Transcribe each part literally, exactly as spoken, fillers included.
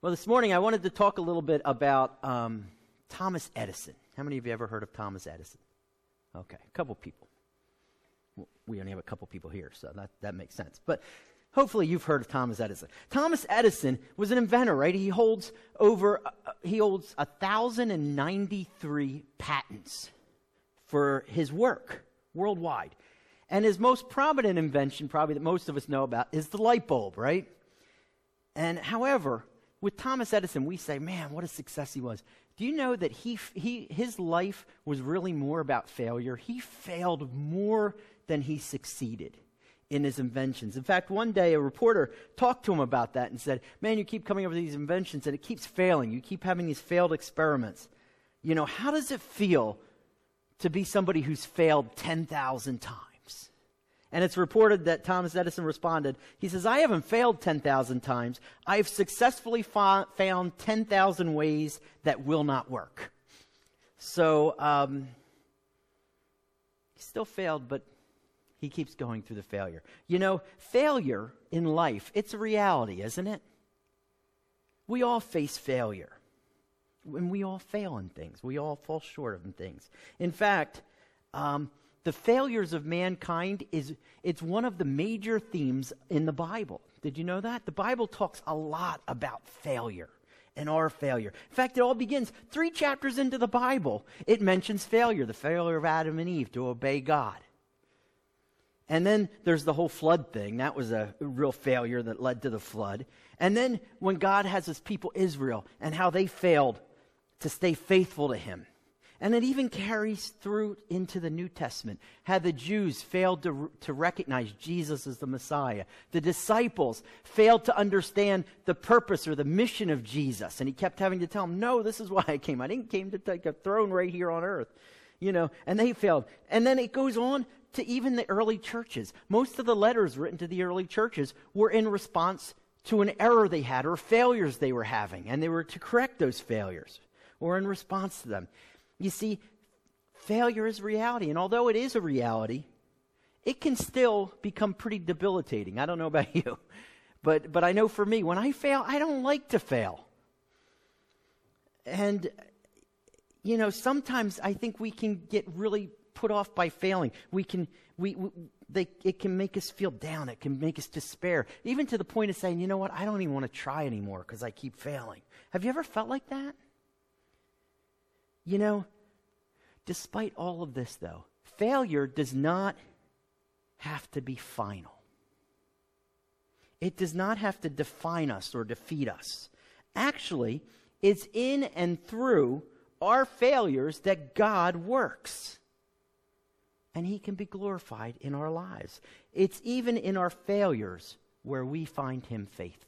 Well, this morning I wanted to talk a little bit about um, Thomas Edison. How many of you ever heard of Thomas Edison? Okay, a couple people. Well, we only have a couple people here, so that, that makes sense. But hopefully you've heard of Thomas Edison. Thomas Edison was an inventor, right? He holds over, uh, he holds one thousand ninety-three patents for his work worldwide. And his most prominent invention, probably that most of us know about, is the light bulb, right? And however, with Thomas Edison, we say, man, what a success he was. Do you know that he, he, his life was really more about failure? He failed more than he succeeded in his inventions. In fact, one day a reporter talked to him about that and said, man, you keep coming up with these inventions and it keeps failing. You keep having these failed experiments. You know, how does it feel to be somebody who's failed ten thousand times? And it's reported that Thomas Edison responded, he says, I haven't failed ten thousand times. I've successfully fa- found ten thousand ways that will not work. So, um, he still failed, but he keeps going through the failure. You know, failure in life, it's a reality, isn't it? We all face failure. And we all fail in things. We all fall short of things. In fact, um, the failures of mankind is it's one of the major themes in the Bible. Did you know that? The Bible talks a lot about failure and our failure. In fact, it all begins three chapters into the Bible. It mentions failure, the failure of Adam and Eve to obey God. And then there's the whole flood thing. That was a real failure that led to the flood. And then when God has his people Israel and how they failed to stay faithful to him. And it even carries through into the New Testament, how the Jews failed to, to recognize Jesus as the Messiah. The disciples failed to understand the purpose or the mission of Jesus. And he kept having to tell them, no, this is why I came. I didn't came to take a throne right here on earth. You know, and they failed. And then it goes on to even the early churches. Most of the letters written to the early churches were in response to an error they had or failures they were having. And they were to correct those failures or in response to them. You see, failure is reality, and although it is a reality, it can still become pretty debilitating. I don't know about you, but but I know for me, when I fail, I don't like to fail. And, you know, sometimes I think we can get really put off by failing. We can, we, we they, it can make us feel down. It can make us despair, even to the point of saying, you know what, I don't even want to try anymore because I keep failing. Have you ever felt like that? You know, despite all of this, though, failure does not have to be final. It does not have to define us or defeat us. Actually, it's in and through our failures that God works. And he can be glorified in our lives. It's even in our failures where we find him faithful.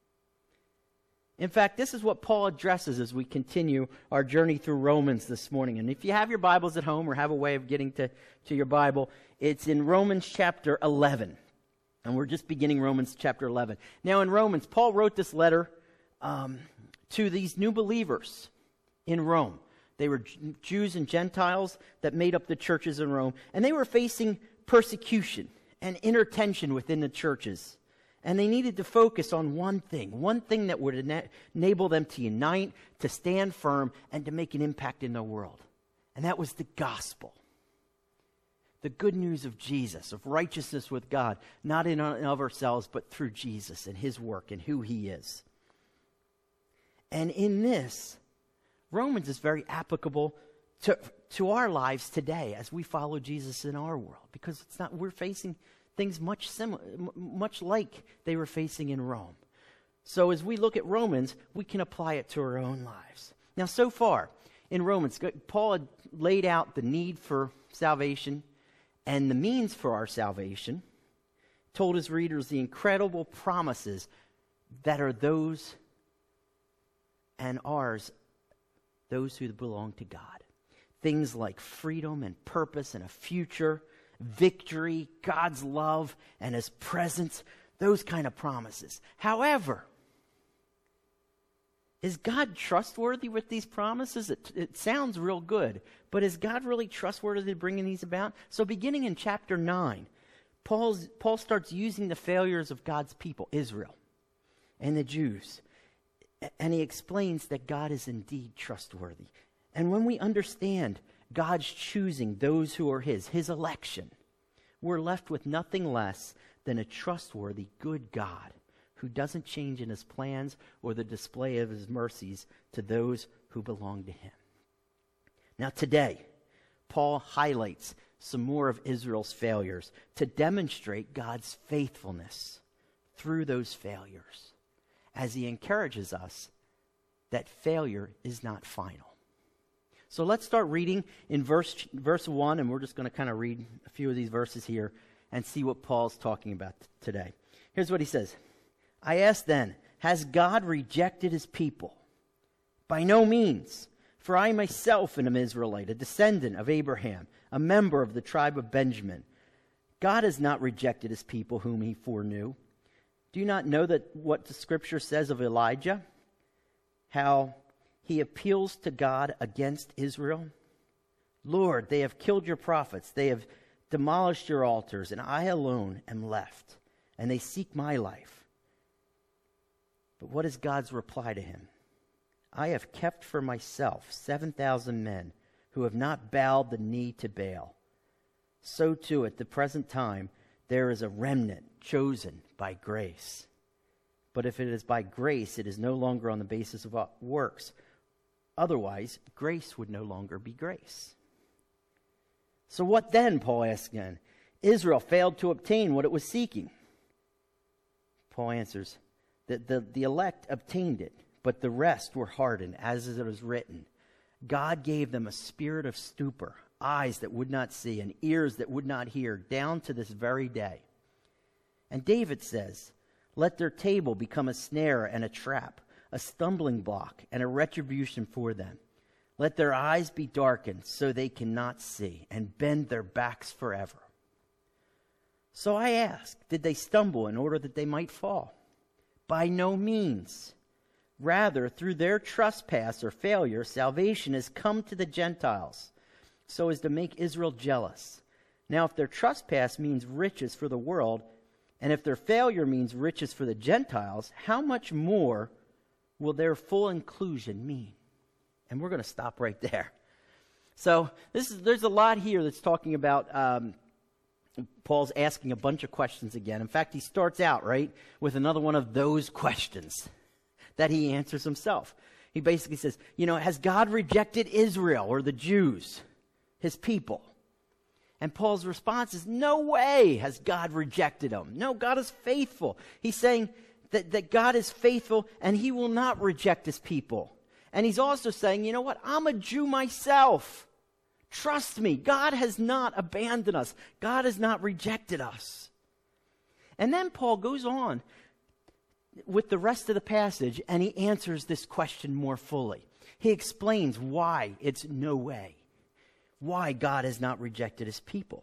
In fact, this is what Paul addresses as we continue our journey through Romans this morning. And if you have your Bibles at home or have a way of getting to, to your Bible, it's in Romans chapter eleven. And we're just beginning Romans chapter eleven. Now in Romans, Paul wrote this letter um, to these new believers in Rome. They were Jews and Gentiles that made up the churches in Rome. And they were facing persecution and inner tension within the churches. And they needed to focus on one thing, one thing that would ena- enable them to unite, to stand firm, and to make an impact in the world. And that was the gospel. The good news of Jesus, of righteousness with God, not in and of ourselves, but through Jesus and his work and who he is. And in this, Romans is very applicable to, to our lives today as we follow Jesus in our world. Because it's not, we're facing things much similar, much like they were facing in Rome. So as we look at Romans, we can apply it to our own lives. Now, so far in Romans, Paul had laid out the need for salvation and the means for our salvation, told his readers the incredible promises that are those and ours, those who belong to God. Things like freedom and purpose and a future, victory, God's love, and his presence, those kind of promises. However, is God trustworthy with these promises? It, it sounds real good, but is God really trustworthy to bringing these about? So beginning in chapter nine, Paul's, Paul starts using the failures of God's people, Israel, and the Jews, And he explains that God is indeed trustworthy. And when we understand God's choosing those who are his, his election, we're left with nothing less than a trustworthy, good God who doesn't change in his plans or the display of his mercies to those who belong to him. Now today, Paul highlights some more of Israel's failures to demonstrate God's faithfulness through those failures, as he encourages us that failure is not final. So let's start reading in verse verse one, and we're just going to kind of read a few of these verses here and see what Paul's talking about t- today. Here's what he says. I ask then, has God rejected his people? By no means, for I myself am an Israelite, a descendant of Abraham, a member of the tribe of Benjamin. God has not rejected his people whom he foreknew. Do you not know that what the scripture says of Elijah? How he appeals to God against Israel? Lord, they have killed your prophets. They have demolished your altars, and I alone am left, and they seek my life. But what is God's reply to him? I have kept for myself seven thousand men who have not bowed the knee to Baal. So too at the present time there is a remnant chosen by grace. But if it is by grace, it is no longer on the basis of works. Otherwise, grace would no longer be grace. So what then, Paul asks again? Israel failed to obtain what it was seeking. Paul answers that the, the elect obtained it, but the rest were hardened, as it is written. God gave them a spirit of stupor, eyes that would not see, and ears that would not hear, down to this very day. And David says, let their table become a snare and a trap, a stumbling block and a retribution for them. Let their eyes be darkened so they cannot see, and bend their backs forever. So I ask, did they stumble in order that they might fall? By no means. Rather, through their trespass or failure, salvation has come to the Gentiles, so as to make Israel jealous. Now, if their trespass means riches for the world, and if their failure means riches for the Gentiles, how much more will their full inclusion mean? And we're going to stop right there. So this is there's a lot here that's talking about, um, Paul's asking a bunch of questions again. In fact, he starts out, right, with another one of those questions that he answers himself. He basically says, you know, has God rejected Israel or the Jews, his people? And Paul's response is, no way has God rejected them. No, God is faithful. He's saying that, that God is faithful and he will not reject his people. And he's also saying, you know what, I'm a Jew myself. Trust me, God has not abandoned us. God has not rejected us. And then Paul goes on with the rest of the passage and he answers this question more fully. He explains why it's no way. Why God has not rejected his people.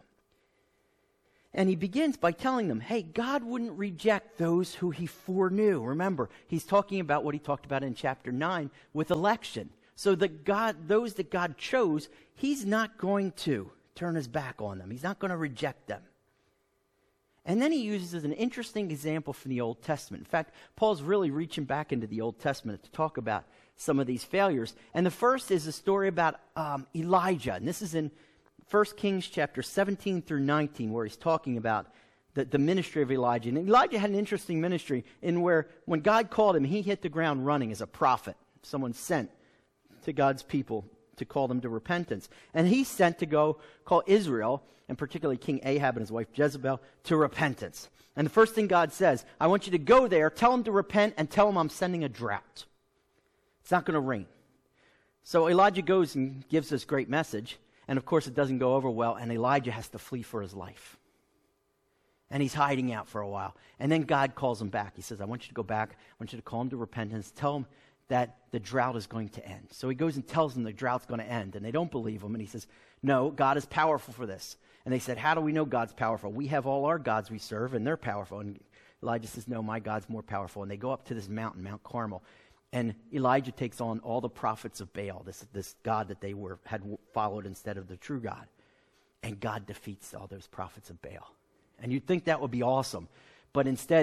And he begins by telling them, hey, God wouldn't reject those who he foreknew. Remember, he's talking about what he talked about in chapter nine with election. So that God, those that God chose, he's not going to turn his back on them. He's not going to reject them. And then he uses an interesting example from the Old Testament. In fact, Paul's really reaching back into the Old Testament to talk about some of these failures. And the first is a story about um, Elijah. And this is in First Kings chapter seventeen through nineteen, where he's talking about the, the ministry of Elijah. And Elijah had an interesting ministry in where when God called him, he hit the ground running as a prophet, someone sent to God's people to call them to repentance. And he's sent to go call Israel, and particularly King Ahab and his wife Jezebel, to repentance. And the first thing God says, I want you to go there, tell them to repent, and tell them I'm sending a drought. It's not going to rain. So Elijah goes and gives this great message, and of course it doesn't go over well, and Elijah has to flee for his life. And he's hiding out for a while. And then God calls him back. He says, I want you to go back, I want you to call him to repentance, tell him that the drought is going to end. So he goes and tells them the drought's going to end, and they don't believe him, and he says, no, God is powerful for this. And they said, how do we know God's powerful? We have all our gods we serve, and they're powerful. And Elijah says, no, my God's more powerful. And they go up to this mountain, Mount Carmel, and Elijah takes on all the prophets of Baal, this, this God that they were had followed instead of the true God. And God defeats all those prophets of Baal. And you'd think that would be awesome. But instead,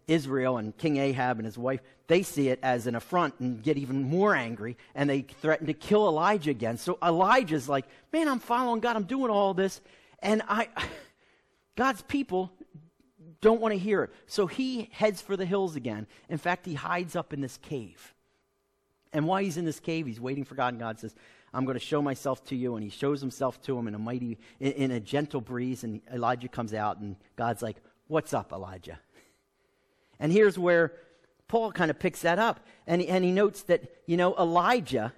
Israel and King Ahab and his wife, they see it as an affront and get even more angry, and they threaten to kill Elijah again. So Elijah's like, man, I'm following God, I'm doing all this, and I, God's people don't want to hear it. So he heads for the hills again. In fact, he hides up in this cave. And while he's in this cave, he's waiting for God, and God says, I'm going to show myself to you. And he shows himself to him in a mighty, in, in a gentle breeze, and Elijah comes out, and God's like, what's up, Elijah? And here's where Paul kind of picks that up. And, and he notes that, you know, Elijah,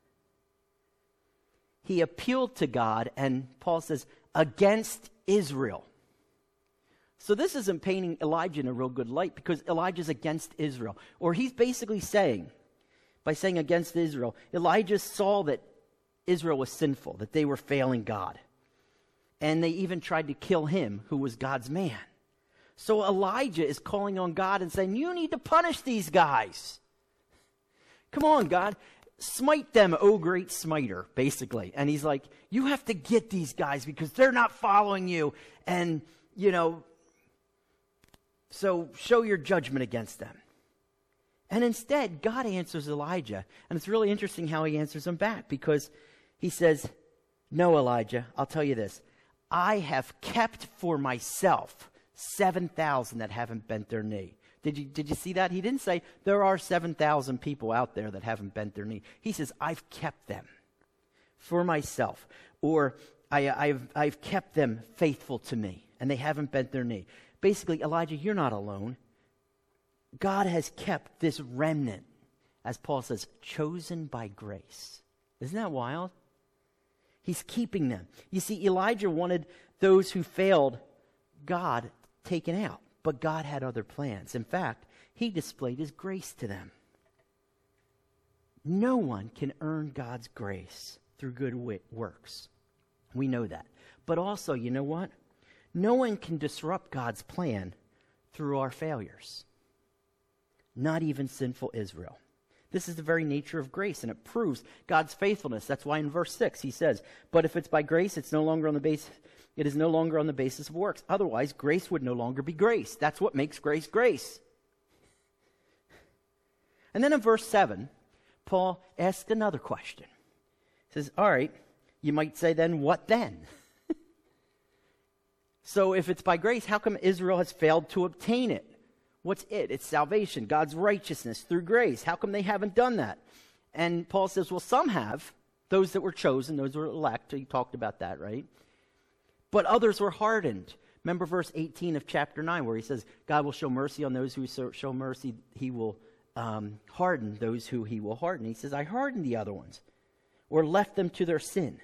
he appealed to God, and Paul says, against Israel. So this isn't painting Elijah in a real good light, because Elijah's against Israel. Or he's basically saying, by saying against Israel, Elijah saw that Israel was sinful, that they were failing God. And they even tried to kill him, who was God's man. So Elijah is calling on God and saying, you need to punish these guys. Come on, God. Smite them, O great smiter, basically. And he's like, you have to get these guys because they're not following you. And, you know, so show your judgment against them. And instead, God answers Elijah. And it's really interesting how he answers him back, because he says, no, Elijah, I'll tell you this. I have kept for myself seven thousand that haven't bent their knee. Did you, did you see that? He didn't say there are seven thousand people out there that haven't bent their knee. He says, I've kept them for myself. Or I, I've, I've kept them faithful to me, and they haven't bent their knee. Basically, Elijah, you're not alone. God has kept this remnant, as Paul says, chosen by grace. Isn't that wild? He's keeping them. You see, Elijah wanted those who failed God taken out, but God had other plans. In fact, he displayed his grace to them. No one can earn God's grace through good works. We know that. But also, you know what? No one can disrupt God's plan through our failures. Not even sinful Israel. This is the very nature of grace, and it proves God's faithfulness. That's why in verse six he says, but if it's by grace, it's no longer on the basis, it is no longer on the basis of works. Otherwise, grace would no longer be grace. That's what makes grace grace. And then in verse seven, Paul asks another question. He says, all right, you might say then, what then? So if it's by grace, how come Israel has failed to obtain it? What's it? It's salvation, God's righteousness through grace. How come they haven't done that? And Paul says, well, some have. Those that were chosen, those were elect. He talked about that, right? But others were hardened. Remember verse eighteen of chapter nine, where he says, God will show mercy on those who show mercy. He will um, harden those who he will harden. He says, I hardened the other ones, or left them to their sin.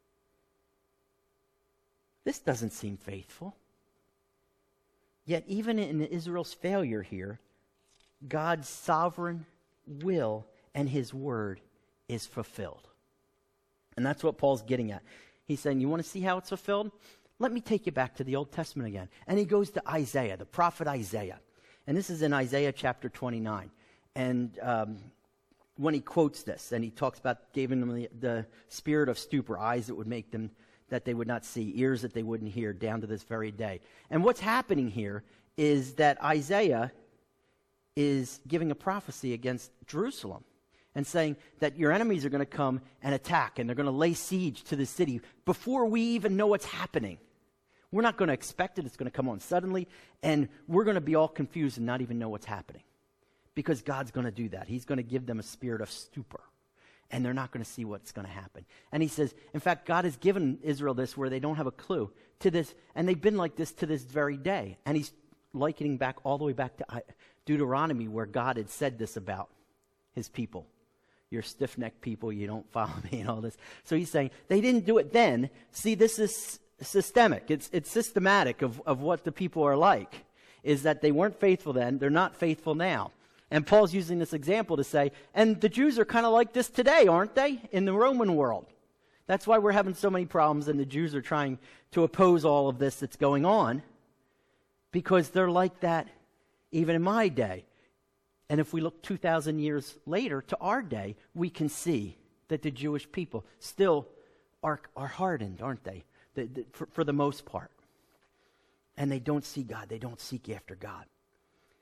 This doesn't seem faithful. Yet even in Israel's failure here, God's sovereign will and his word is fulfilled. And that's what Paul's getting at. He's saying, you want to see how it's fulfilled? Let me take you back to the Old Testament again. And he goes to Isaiah, the prophet Isaiah. And this is in Isaiah chapter twenty-nine. And um, when he quotes this, and he talks about giving them the, the spirit of stupor, eyes that would make them that they would not see, ears that they wouldn't hear, down to this very day. And what's happening here is that Isaiah is giving a prophecy against Jerusalem and saying that your enemies are going to come and attack, and they're going to lay siege to the city before we even know what's happening. We're not going to expect it. It's going to come on suddenly, and we're going to be all confused and not even know what's happening, because God's going to do that. He's going to give them a spirit of stupor. And they're not going to see what's going to happen. And he says, in fact, God has given Israel this where they don't have a clue to this. And they've been like this to this very day. And he's likening back all the way back to Deuteronomy, where God had said this about his people. You're stiff-necked people, you don't follow me, and all this. So he's saying, they didn't do it then. See, this is systemic. It's, it's systematic of, of what the people are like, is that they weren't faithful then. They're not faithful now. And Paul's using this example to say, and the Jews are kind of like this today, aren't they, in the Roman world? That's why we're having so many problems, and the Jews are trying to oppose all of this that's going on, because they're like that even in my day. And if we look two thousand years later to our day, we can see that the Jewish people still are, are hardened, aren't they, the, the, for, for the most part. And they don't see God. They don't seek after God.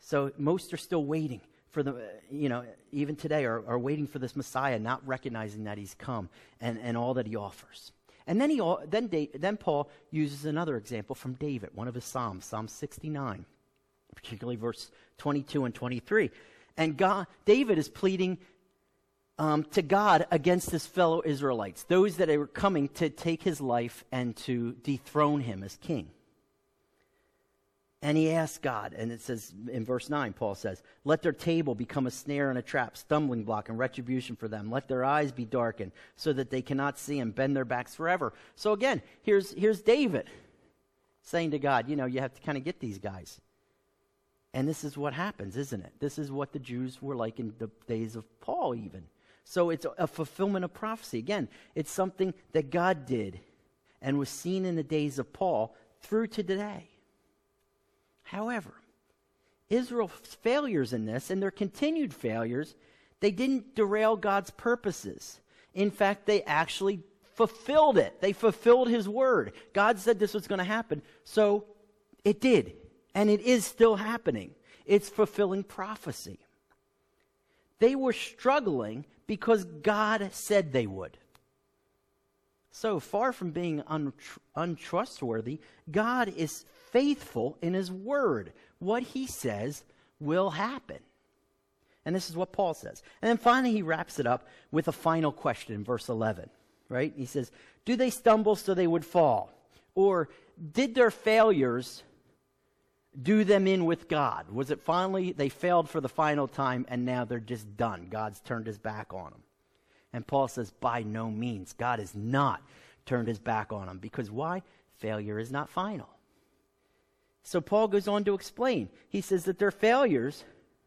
So most are still waiting for the, you know, even today are, are waiting for this Messiah, not recognizing that he's come and, and all that he offers. And then he then then Paul uses another example from David, one of his Psalms, Psalm sixty-nine, particularly verse twenty-two and twenty-three. And God, David is pleading um, to God against his fellow Israelites, those that were coming to take his life and to dethrone him as king. And he asks God, and it says in verse nine, Paul says, let their table become a snare and a trap, stumbling block and retribution for them. Let their eyes be darkened so that they cannot see and bend their backs forever. So again, here's, here's David saying to God, you know, you have to kind of get these guys. And this is what happens, isn't it? This is what the Jews were like in the days of Paul even. So it's a, a fulfillment of prophecy. Again, it's something that God did and was seen in the days of Paul through to today. However, Israel's failures in this and their continued failures, they didn't derail God's purposes. In fact, they actually fulfilled it. They fulfilled his word. God said this was going to happen, so it did. And it is still happening. It's fulfilling prophecy. They were struggling because God said they would. So far from being un- untrustworthy, God is faithful in his word. What he says will happen. And this is what Paul says. And then finally he wraps it up with a final question in verse eleven. Right? He says, do they stumble so they would fall? Or did their failures do them in with God? Was it finally they failed for the final time and now they're just done? God's turned his back on them. And Paul says, by no means. God has not turned his back on them. Because why? Failure is not final. So Paul goes on to explain. He says that their failures,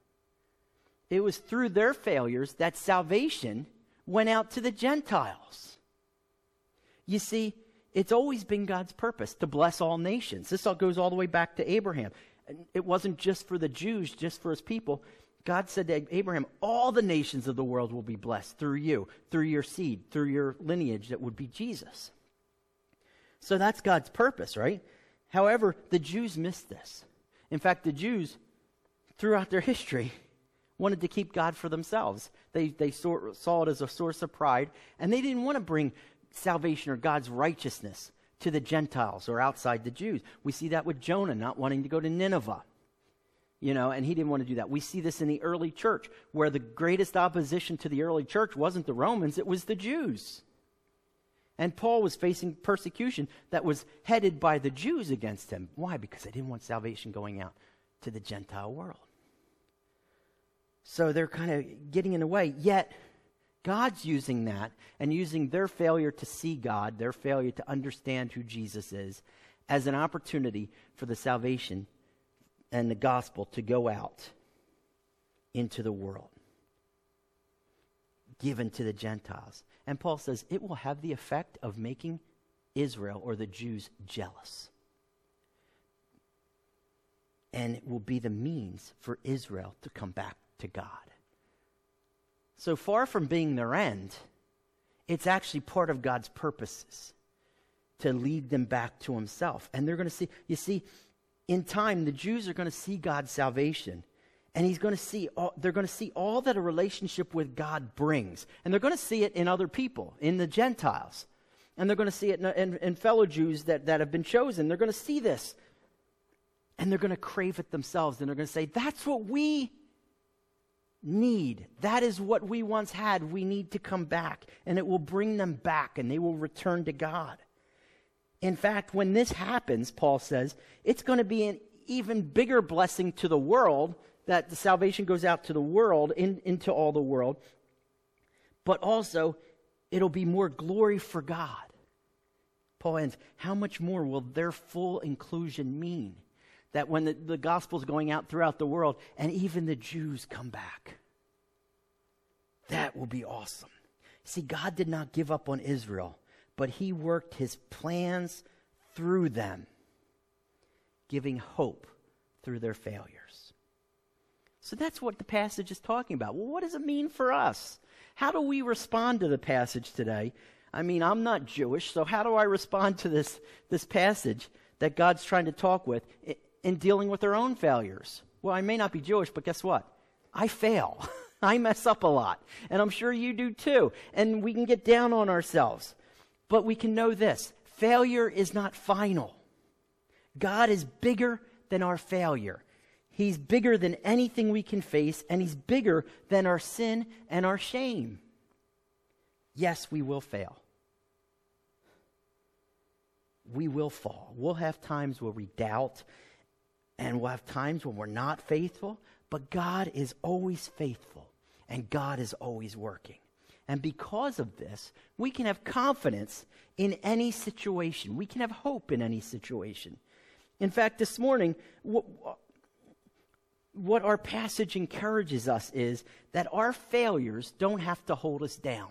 it was through their failures that salvation went out to the Gentiles. You see, it's always been God's purpose to bless all nations. This all goes all the way back to Abraham. It wasn't just for the Jews, just for his people. God said to Abraham, all the nations of the world will be blessed through you, through your seed, through your lineage that would be Jesus. So that's God's purpose, right? However, the Jews missed this. In fact, the Jews, throughout their history, wanted to keep God for themselves. They, they saw, saw it as a source of pride, and they didn't want to bring salvation or God's righteousness to the Gentiles or outside the Jews. We see that with Jonah not wanting to go to Nineveh. You know, and he didn't want to do that. We see this in the early church, where the greatest opposition to the early church wasn't the Romans, it was the Jews. And Paul was facing persecution that was headed by the Jews against him. Why? Because they didn't want salvation going out to the Gentile world. So they're kind of getting in the way. Yet, God's using that and using their failure to see God, their failure to understand who Jesus is, as an opportunity for the salvation and the gospel to go out into the world, given to the Gentiles. And Paul says it will have the effect of making Israel or the Jews jealous. And it will be the means for Israel to come back to God. So far from being their end, it's actually part of God's purposes to lead them back to himself. And they're going to see, you see, in time, the Jews are going to see God's salvation, and he's going to see all, they're going to see all that a relationship with God brings. And they're going to see it in other people, in the Gentiles. And they're going to see it in, in, in fellow Jews that, that have been chosen. They're going to see this. And they're going to crave it themselves. And they're going to say, that's what we need. That is what we once had. We need to come back. And it will bring them back, and they will return to God. In fact, when this happens, Paul says, it's going to be an even bigger blessing to the world, that the salvation goes out to the world, in, into all the world. But also, it'll be more glory for God. Paul ends, how much more will their full inclusion mean? That when the, the gospel's going out throughout the world, and even the Jews come back. That will be awesome. See, God did not give up on Israel, but he worked his plans through them, giving hope through their failures. So that's what the passage is talking about. Well, what does it mean for us? How do we respond to the passage today? I mean, I'm not Jewish, so how do I respond to this, this passage that God's trying to talk with in dealing with our own failures? Well, I may not be Jewish, but guess what? I fail. I mess up a lot. And I'm sure you do too. And we can get down on ourselves. But we can know this. Failure is not final. God is bigger than our failure. He's bigger than anything we can face, and he's bigger than our sin and our shame. Yes, we will fail. We will fall. We'll have times where we doubt, and we'll have times when we're not faithful, but God is always faithful, and God is always working. And because of this, we can have confidence in any situation. We can have hope in any situation. In fact, this morning, what, what our passage encourages us is that our failures don't have to hold us down.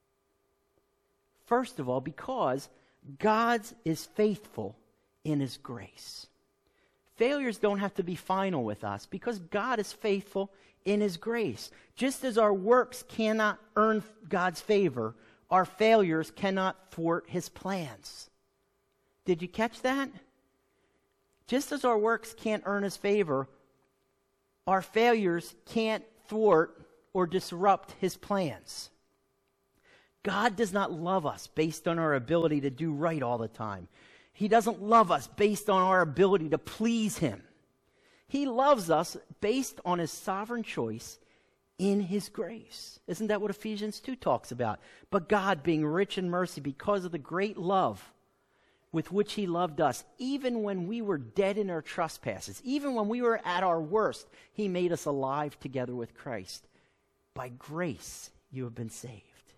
First of all, because God is faithful in his grace. Failures don't have to be final with us because God is faithful in his grace. Just as our works cannot earn God's favor, our failures cannot thwart his plans. Did you catch that? Just as our works can't earn his favor, our failures can't thwart or disrupt his plans. God does not love us based on our ability to do right all the time. He doesn't love us based on our ability to please him. He loves us based on his sovereign choice in his grace. Isn't that what Ephesians two talks about? But God, being rich in mercy because of the great love with which he loved us, even when we were dead in our trespasses, even when we were at our worst, he made us alive together with Christ. By grace, you have been saved.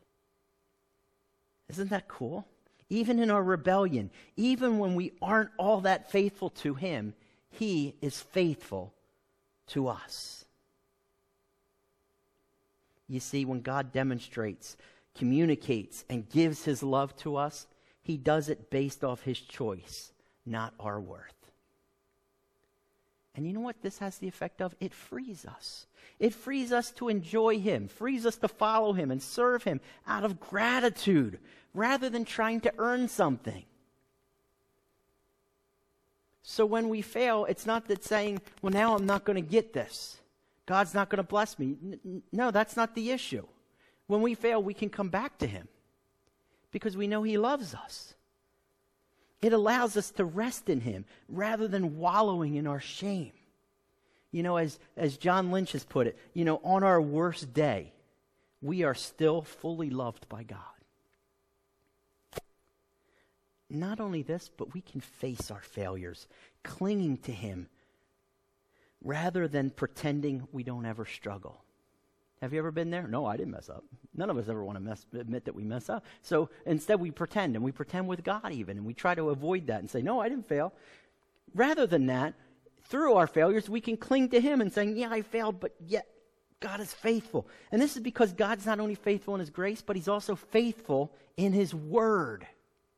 Isn't that cool? Even in our rebellion, even when we aren't all that faithful to him, he is faithful to us. You see, when God demonstrates, communicates, and gives his love to us, he does it based off his choice, not our worth. And you know what this has the effect of? It frees us. It frees us to enjoy him, frees us to follow him and serve him out of gratitude rather than trying to earn something. So when we fail, it's not that saying, well, now I'm not going to get this. God's not going to bless me. N- no, that's not the issue. When we fail, we can come back to him because we know he loves us. It allows us to rest in him rather than wallowing in our shame. You know, as, as John Lynch has put it, you know, on our worst day, we are still fully loved by God. Not only this, but we can face our failures, clinging to him rather than pretending we don't ever struggle. Have you ever been there? No, I didn't mess up. None of us ever want to mess, admit that we mess up. So instead we pretend, and we pretend with God even, and we try to avoid that and say, no, I didn't fail. Rather than that, through our failures, we can cling to him and saying, yeah, I failed, but yet God is faithful. And this is because God's not only faithful in his grace, but he's also faithful in his word.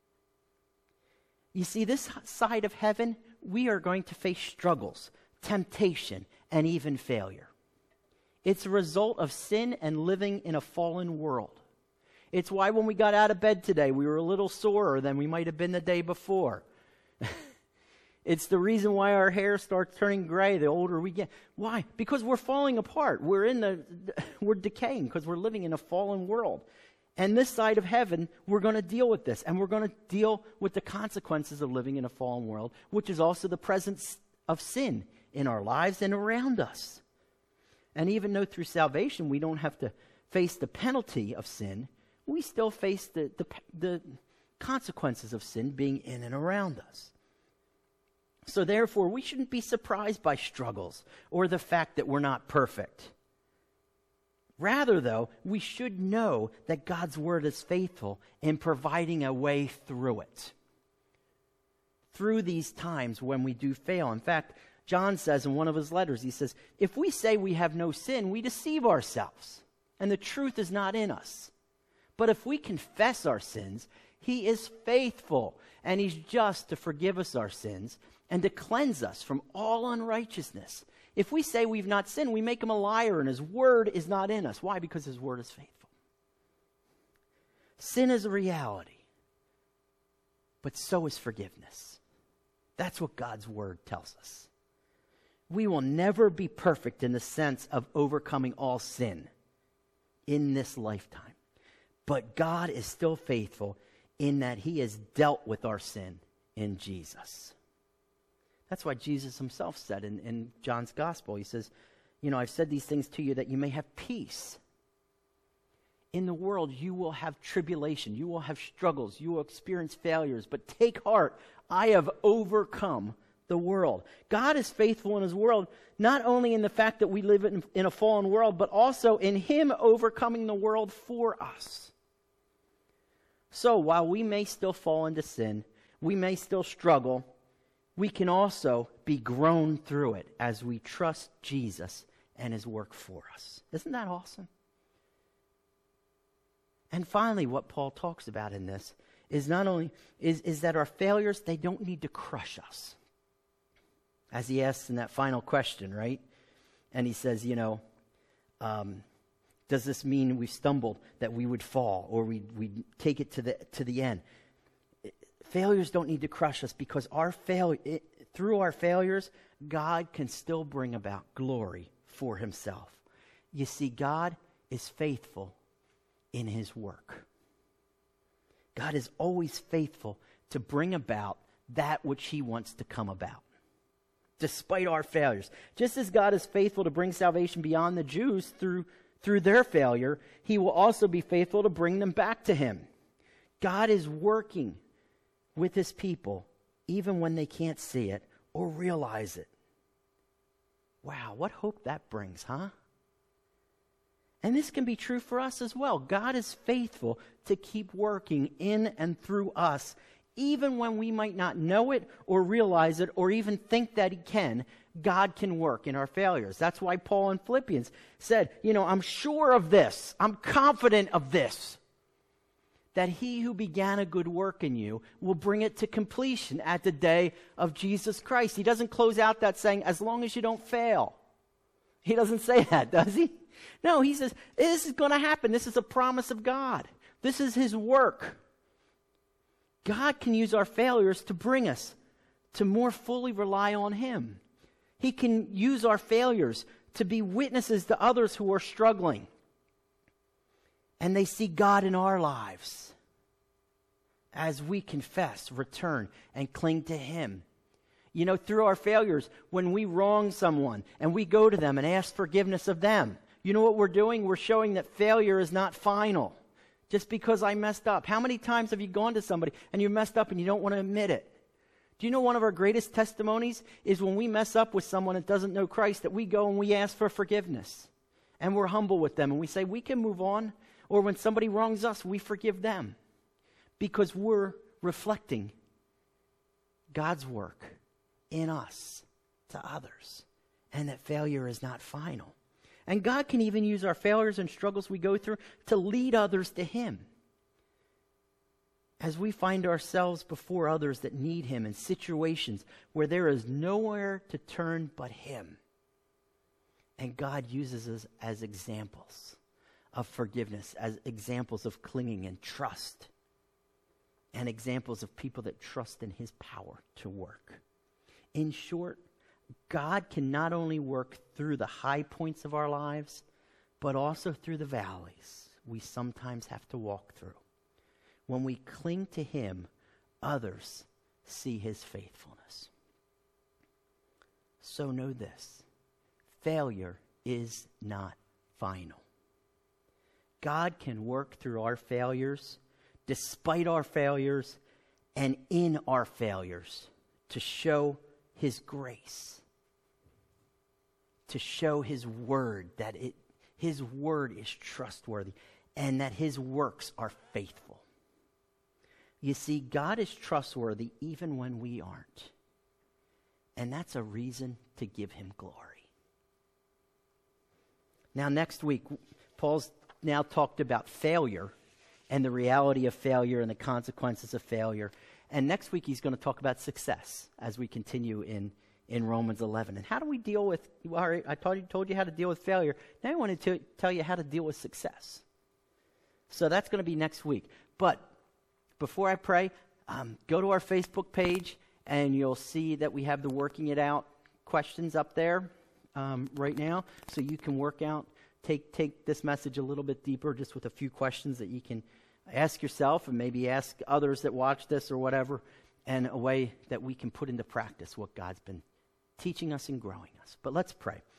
You see, this side of heaven, we are going to face struggles, temptation, and even failure. It's a result of sin and living in a fallen world. It's why when we got out of bed today, we were a little sorer than we might have been the day before. It's the reason why our hair starts turning gray the older we get. Why? Because we're falling apart. We're in the, we're decaying because we're living in a fallen world. And this side of heaven, we're going to deal with this. And we're going to deal with the consequences of living in a fallen world, which is also the presence of sin in our lives and around us. And even though through salvation we don't have to face the penalty of sin, we still face the, the, the consequences of sin being in and around us. So therefore, we shouldn't be surprised by struggles or the fact that we're not perfect. Rather, though, we should know that God's word is faithful in providing a way through it. Through these times when we do fail. In fact, John says in one of his letters, he says, if we say we have no sin, we deceive ourselves, and the truth is not in us. But if we confess our sins, he is faithful, and he's just to forgive us our sins and to cleanse us from all unrighteousness. If we say we've not sinned, we make him a liar, and his word is not in us. Why? Because his word is faithful. Sin is a reality, but so is forgiveness. That's what God's word tells us. We will never be perfect in the sense of overcoming all sin in this lifetime. But God is still faithful in that he has dealt with our sin in Jesus. That's why Jesus himself said in, in John's gospel, he says, you know, I've said these things to you that you may have peace. In the world, you will have tribulation. You will have struggles. You will experience failures. But take heart, I have overcome the world. God is faithful in his world, not only in the fact that we live in, in a fallen world, but also in him overcoming the world for us. So while we may still fall into sin, we may still struggle, we can also be grown through it as we trust Jesus and his work for us. Isn't that awesome? And finally, what Paul talks about in this is not only is, is that our failures, they don't need to crush us. As he asks in that final question, right? And he says, you know, um, does this mean we stumbled, that we would fall, or we we take it to the to the end? Failures don't need to crush us, because our fail it, through our failures, God can still bring about glory for himself. You see, God is faithful in his work. God is always faithful to bring about that which he wants to come about, despite our failures. Just as God is faithful to bring salvation beyond the Jews through, through their failure, he will also be faithful to bring them back to him. God is working with his people even when they can't see it or realize it. Wow, what hope that brings, huh? And this can be true for us as well. God is faithful to keep working in and through us, even when we might not know it or realize it or even think that he can. God can work in our failures. That's why Paul in Philippians said, you know, I'm sure of this. I'm confident of this, that he who began a good work in you will bring it to completion at the day of Jesus Christ. He doesn't close out that saying, as long as you don't fail. He doesn't say that, does he? No, he says, this is going to happen. This is a promise of God. This is his work. God can use our failures to bring us to more fully rely on him. He can use our failures to be witnesses to others who are struggling, and they see God in our lives as we confess, return, and cling to him. You know, through our failures, when we wrong someone and we go to them and ask forgiveness of them, you know what we're doing? We're showing that failure is not final. Just because I messed up. How many times have you gone to somebody and you messed up and you don't want to admit it? Do you know one of our greatest testimonies is when we mess up with someone that doesn't know Christ, that we go and we ask for forgiveness. And we're humble with them and we say, we can move on. Or when somebody wrongs us, we forgive them. Because we're reflecting God's work in us to others. And that failure is not final. And God can even use our failures and struggles we go through to lead others to him. As we find ourselves before others that need him in situations where there is nowhere to turn but him. And God uses us as examples of forgiveness, as examples of clinging and trust, and examples of people that trust in his power to work. In short, God can not only work through the high points of our lives, but also through the valleys we sometimes have to walk through. When we cling to him, others see his faithfulness. So know this, failure is not final. God can work through our failures, despite our failures, and in our failures to show his grace, to show his word, that it, his word is trustworthy, and that his works are faithful. You see, God is trustworthy even when we aren't. And that's a reason to give him glory. Now, next week, Paul's now talked about failure and the reality of failure and the consequences of failure. And next week, he's going to talk about success as we continue in, in Romans eleven. And how do we deal with, all right, I told you, told you how to deal with failure. Now I want to tell you how to deal with success. So that's going to be next week. But before I pray, um, go to our Facebook page, and you'll see that we have the Working It Out questions up there um, right now, so you can work out, take take this message a little bit deeper, just with a few questions that you can ask yourself and maybe ask others that watch this or whatever, and a way that we can put into practice what God's been teaching us and growing us. But let's pray.